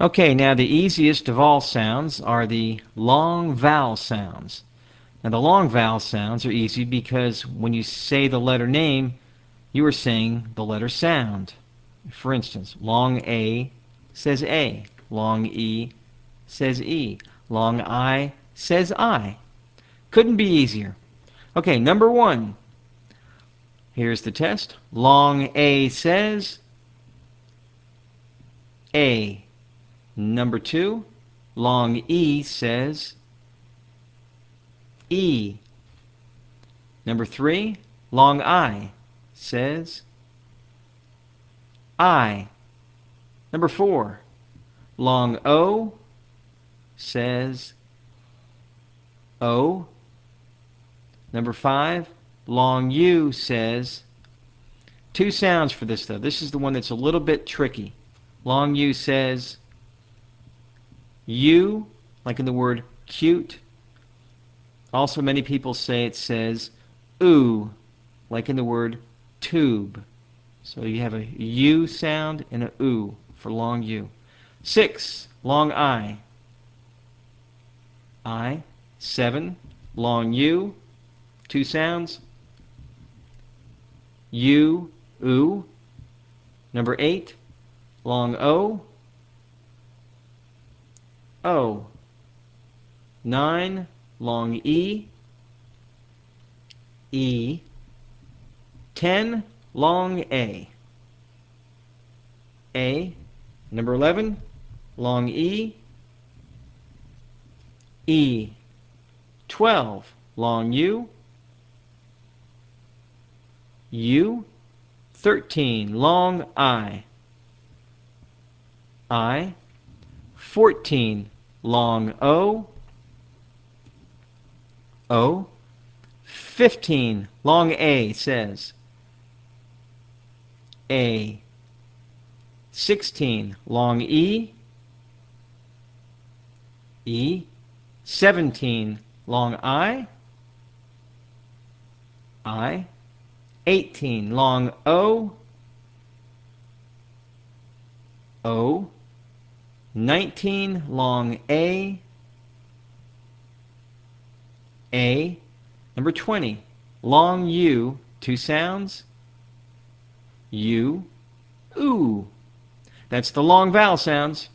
Okay, now the easiest of all sounds are the long vowel sounds. Now the long vowel sounds are easy because when you say the letter name, you are saying the letter sound. For instance, long A says A, long E says E, long I says I. Couldn't be easier. Okay, number one. Here's the test. Long A says A. Number two. Long E says E. Number three. Long I says I. Number four. Long O says O. Number five. Long U says, two sounds for this though. This is the one that's a little bit tricky. Long U says U, like in the word cute. Also, many people say it says oo, like in the word tube. So you have a U sound and a oo for long U. 6, long I. I. 7, long U. Two sounds. U, oo. Number 8, long O. O. 9, long E. E. 10, long A. A. Number 11, long E. E. 12, long U. U. 13, long I. I. 14, long O. O. 15, long A says A. 16, long E. E. 17, long I. I. 18, long O. O. 19, long A. A. Number 20, long U. Two sounds. U. Ooh. That's the long vowel sounds.